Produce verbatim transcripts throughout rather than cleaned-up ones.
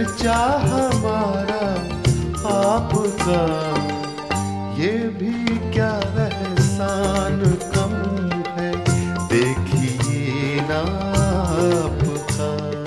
चर्चा हमारा आपका, ये भी क्या एहसान कम है, देखिए ना आपका।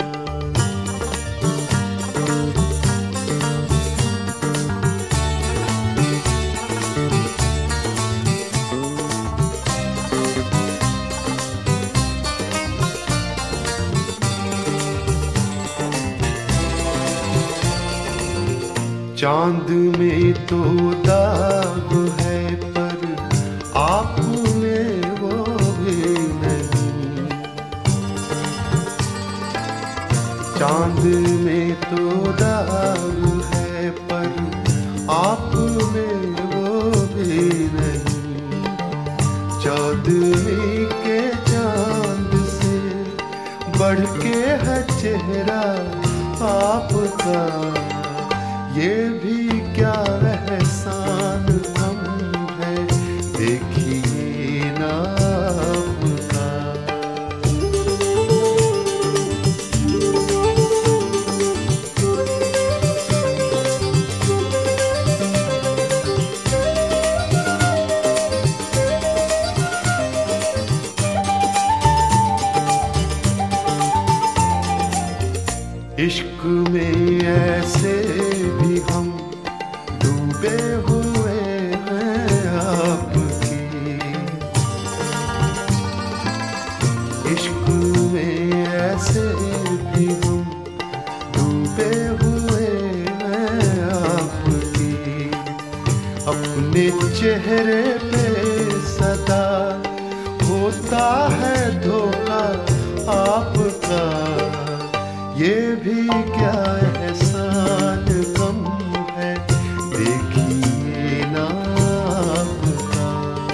चांद में तो दाग है पर आप में वो भी नहीं, चांद में तो दाग है पर आप में वो भी नहीं। चौदहवीं के चांद से बढ़ के है चेहरा आपका, ये भी क्या एहसान कम है, देखिए ना आपका। इश्क में ऐसे भी हम डूबे हुए हैं आपकी, इश्क में ऐसे भी हम डूबे हुए हैं आपकी। अपने चेहरे पे सदा होता है धोखा आपका, ये भी क्या एहसान कम है, देखिए ना आपका।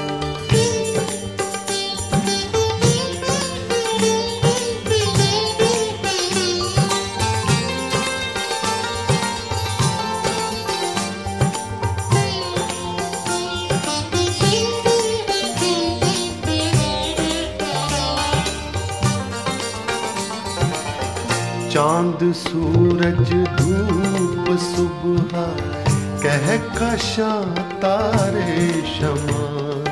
चांद सूरज धूप सुबह कह कशा तारे शमा,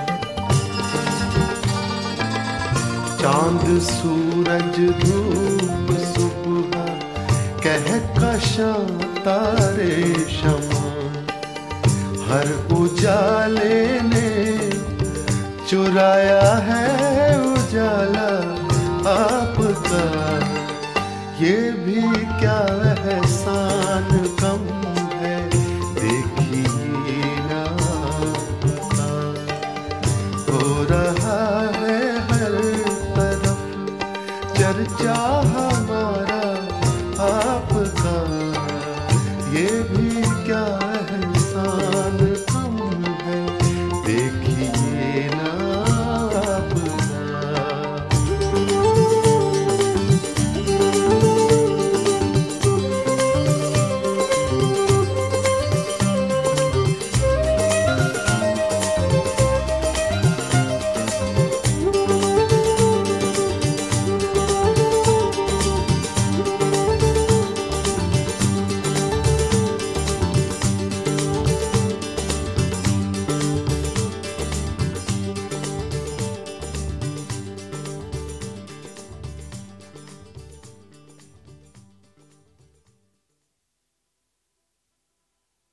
चांद सूरज धूप सुबह कह कशा तारे शमा। हर उजाले ने चुराया है उजाला आपका, ये भी क्या एहसान कम है, देखिए ना आपका। हो रहा है हर तरफ चर्चा हमारा